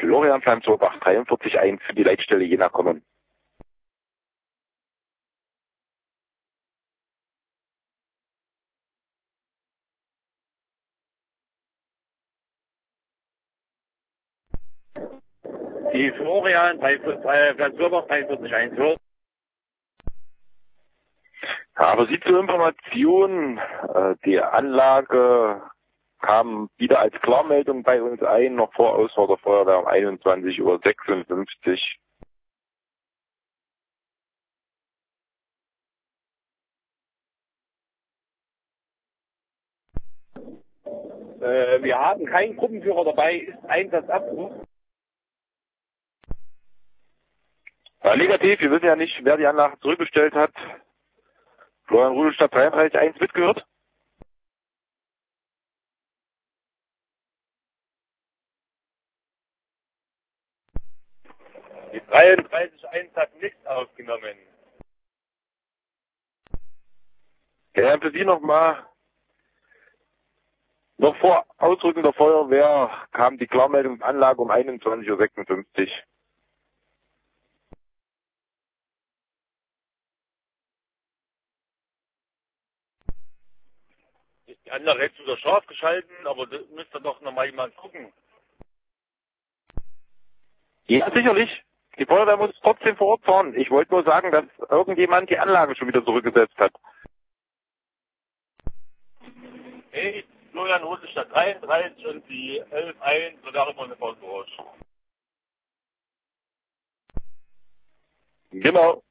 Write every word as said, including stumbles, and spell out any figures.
Florian Flamsorbach dreiundvierzig eins für die Leitstelle Jena kommen. Die Florian, Flamsorbach dreiundvierzig eins. Aber Sie zur Information, äh, die Anlage kam wieder als Klarmeldung bei uns ein, noch vor Ausfahrt der Feuerwehr um einundzwanzig Uhr sechsundfünfzig. Äh, wir haben keinen Gruppenführer dabei, ist Einsatzabruf. Ja, negativ, wir wissen ja nicht, wer die Anlage zurückgestellt hat. Florian Rudolstadt dreiunddreißig eins mitgehört. Die dreiunddreißig eins hat nichts aufgenommen. Ja, für Sie nochmal, noch vor Ausrücken der Feuerwehr kam die Klarmeldung Anlage um einundzwanzig Uhr sechsundfünfzig. Die Anlage jetzt wieder scharf geschalten, aber das müsste doch nochmal jemand gucken. Ja, sicherlich. Die Feuerwehr muss trotzdem vor Ort fahren. Ich wollte nur sagen, dass irgendjemand die Anlage schon wieder zurückgesetzt hat. Hey, Florian Rudolstadt dreiunddreißig und die elf eins, sogar immer eine Pause. Genau.